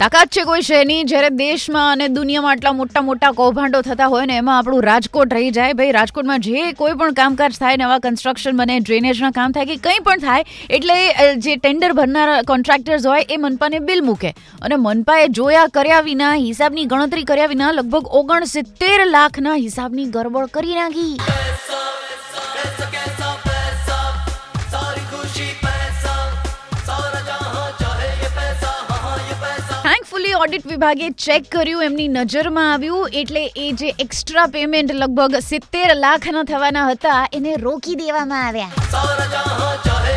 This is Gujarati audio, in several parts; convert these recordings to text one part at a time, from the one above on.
તાકાત છે કોઈ શહેરની. જ્યારે દેશમાં અને દુનિયામાં આટલા મોટા મોટા કૌભાંડો થતા હોય ને એમાં આપણું રાજકોટ રહી જાય. ભાઈ, રાજકોટમાં જે કોઈ પણ કામકાજ થાય, નવા કન્સ્ટ્રક્શન બને, ડ્રેનેજના કામ થાય કે કંઈ પણ થાય, એટલે જે ટેન્ડર ભરનારા કોન્ટ્રાક્ટર્સ હોય એ મનપાને બિલ મૂકે અને મનપાએ જોયા કર્યા વિના, હિસાબની ગણતરી કર્યા વિના લગભગ 69 લાખના હિસાબની ગરબડ કરી નાખી. થેન્કફુલી ઓડિટ વિભાગે ચેક કર્યું, એમની નજરમાં આવ્યું, એટલે એ જે એક્સ્ટ્રા પેમેન્ટ લગભગ 70 લાખના થવાના હતા એને રોકી દેવામાં આવ્યા.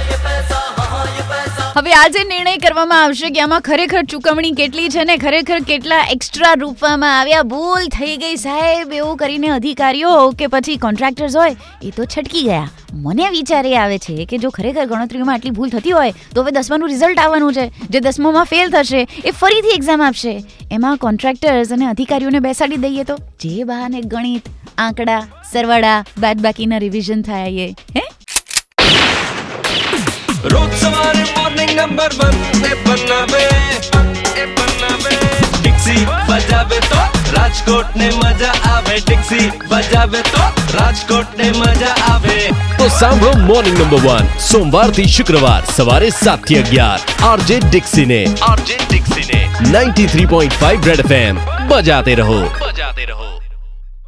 હવે આજે નિર્ણય કરવામાં આવશે કે આમાં ખરેખર ચૂકવણી કેટલી છે ને ખરેખર કેટલા એક્સ્ટ્રા રૂપવામાં આવ્યા. ભૂલ થઈ ગઈ સાહેબ એવું કરીને અધિકારીઓ કે પછી કોન્ટ્રાક્ટર્સ હોય એ તો છટકી ગયા. મને વિચાર એ આવે છે કે જો ખરેખર ગણતરીમાં આટલી ભૂલ થતી હોય તો હવે 10માનું રિઝલ્ટ આવવાનું છે. જે 10મામાં ફેલ થશે એ ફરીથી એક્ઝામ આપશે. એમાં કોન્ટ્રાક્ટર્સ અને અધિકારીઓને બેસાડી દઈએ તો જે બહાને ગણિત, આંકડા, સરવાળા, બાદબાકીના રિવિઝન થાય. હે રોજ સવારે મોર્નિંગ નંબર 1 એ બનાવે ડિક્સી બજાવે તો રાજકોટ ને મજા આવે. ડિક્સી બજાવે તો રાજકોટ ને મજા આવે. તો સાંભળો મોર્નિંગ નંબર 1 સોમવાર થી શુક્રવાર સવારે 7 થી 11 આરજે ડિક્સી ને 93.5 રેડ FM બજાતે રહો.